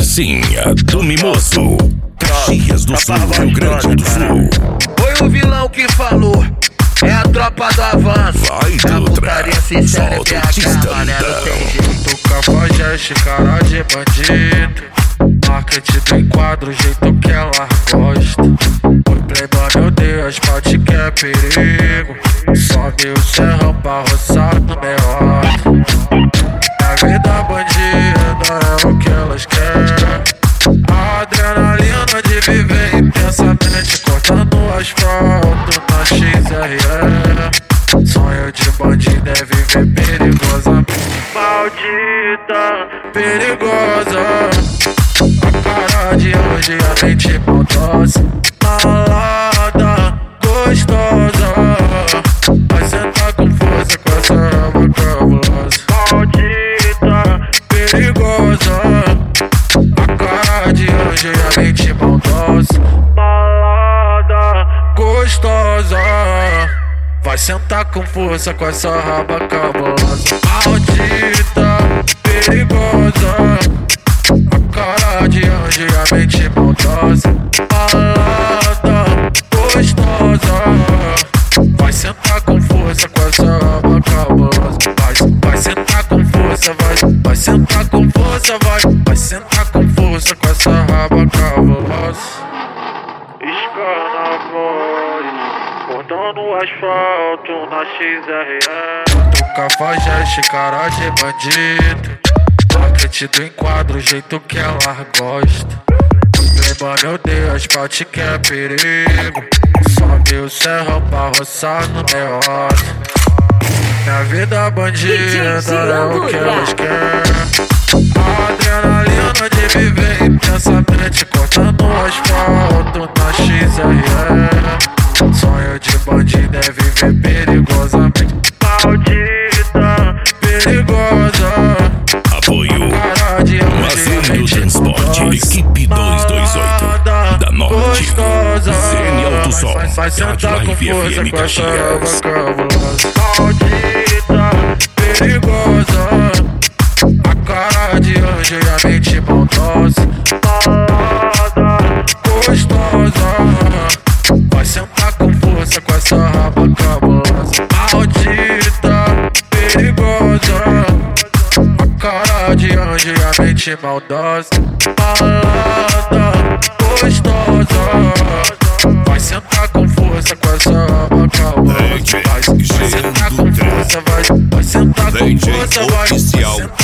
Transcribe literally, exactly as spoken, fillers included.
Pracinha do Mimoso, Caxias do Sul, Rio Grande do Sul. Foi o vilão que falou, é a tropa do avanço. Vai, é a Dutra, putaria sincera, solta é o P H, tistão. mané, não tem jeito. Cafajeste, cara de bandido. Marketing do enquadro, o jeito que ela gosta. Oi, playboy, meu Deus, pode que é perigo. Sobe o serrão pra roçar no meio. A vida bandida é o que elas querem. A adrenalina de viver intensamente, cortando o asfalto na X R E. Sonho de bandido é viver perigosamente. Maldita, perigosa. A cara de anjo e a mente maldosa. Malada, gostosa. Vai sentar com força com essa raba cabulosa. Maldita, perigosa. A cara de anjo e a mente maldosa. Malada, gostosa. Vai sentar com força com essa raba cabulosa. Maldita, perigosa. A cara de anjo e a mente maldosa. Malada, gostosa. Vai sentar com força com essa raba cabulosa. Vai, vai sentar com força, vai. Vai sentar com força, vai. Vai sentar com força com essa raba cabulosa. Escana voz, cortando o asfalto na X R E. Tu cafajeste, cara de bandido. Marketing do enquadro, o jeito que ela gosta. Playboy, meu Deus, pode que é perigo. Sobe o serrão pra roçar no meio. Minha vida bandida é o que elas querem. A adrenalina de viver intensamente, cortando o asfalto na X R E. Sonho de bandido é viver perigosamente. Maldita, perigosa. Apoio Mazeno Transporte, equipe duzentos e vinte e oito da Norte, Zene Alto Sol, vai sentar com Live força F M com essa raba Caxias. cabulosa. Maldita, perigosa. A cara de anjo e a mente maldosa. Malada, gostosa. Vai sentar com força com essa raba cabulosa. Maldita, perigosa. A cara de anjo e a mente maldosa. Malada, gostosa. Vai sentar com força com essa raba cabulosa. Vai, vai sentar com força, vai. Vai sentar com força, vai. Vai sentar